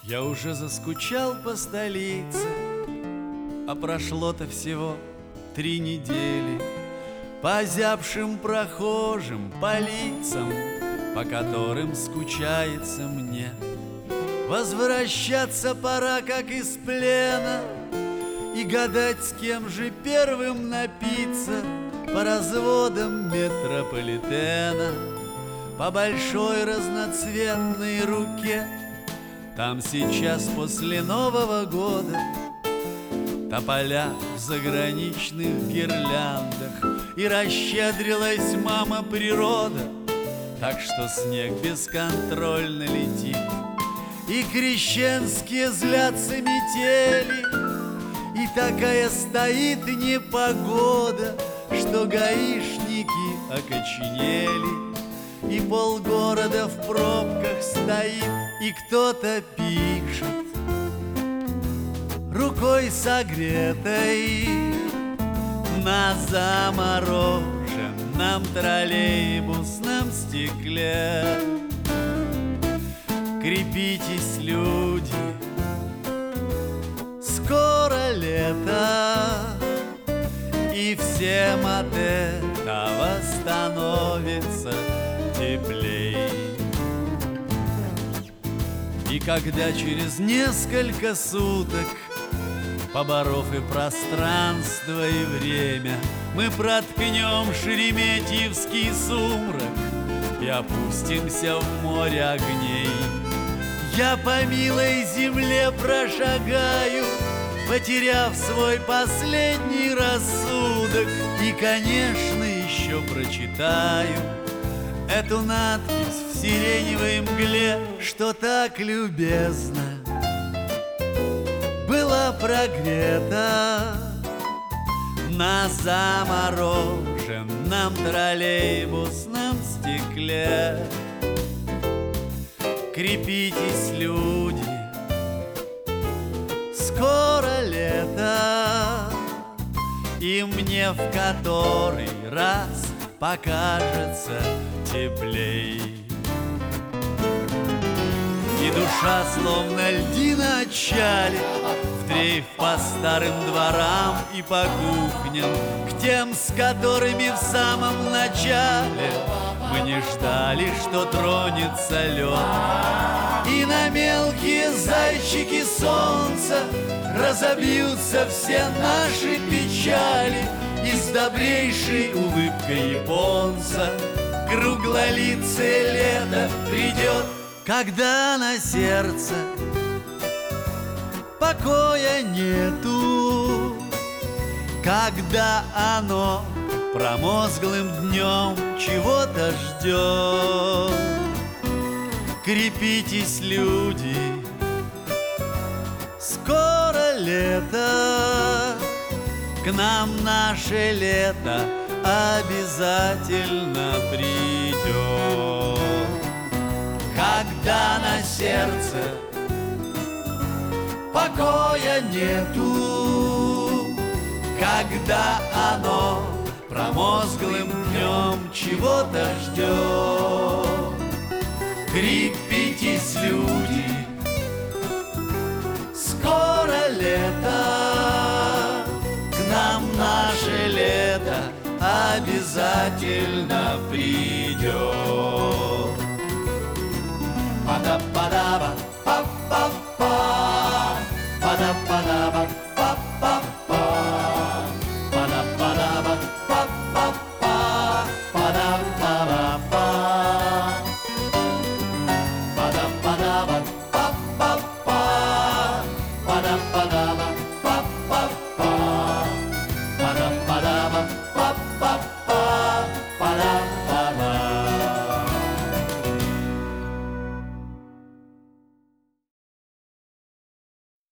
Я уже заскучал по столице, а прошло-то всего 3 недели. По озябшим прохожим, по лицам, по которым скучается мне. Возвращаться пора, как из плена, и гадать, с кем же первым напиться. По разводам метрополитена, по большой разноцветной руке. Там сейчас после Нового года тополя в заграничных гирляндах, и расщедрилась мама природа, так что снег бесконтрольно летит, и крещенские злятся метели, и такая стоит непогода, что гаишники окоченели, и полгорода в пробках стоит, и кто-то пишет рукой согретой на замороженном троллейбусном стекле. Крепитесь, люди, скоро лето, и всем от этого становится теплей. И когда через несколько суток, поборов и пространство, и время, мы проткнем шереметьевский сумрак и опустимся в море огней, я по милой земле прошагаю, потеряв свой последний рассудок, и, конечно, еще прочитаю эту надпись в сиреневой мгле, что так любезно была прогрета на замороженном троллейбусном стекле. Крепитесь, люди, скоро лето, и мне в который раз покажется теплей. И душа, словно льдина отчалит, в дрейф по старым дворам и по кухням, к тем, с которыми в самом начале мы не ждали, что тронется лед. И на мелкие зайчики солнца разобьются все наши печали, и с добрейшей улыбкой японца круглолицее лето придет. Когда на сердце покоя нету, когда оно промозглым днем чего-то ждет. Крепитесь, люди, скоро лето, к нам наше лето обязательно придет. Когда на сердце покоя нету, когда оно промозглым днем чего-то ждет. Крепитесь, люди, скоро лето, к нам наше лето обязательно придет. Па-да-па-да-ба,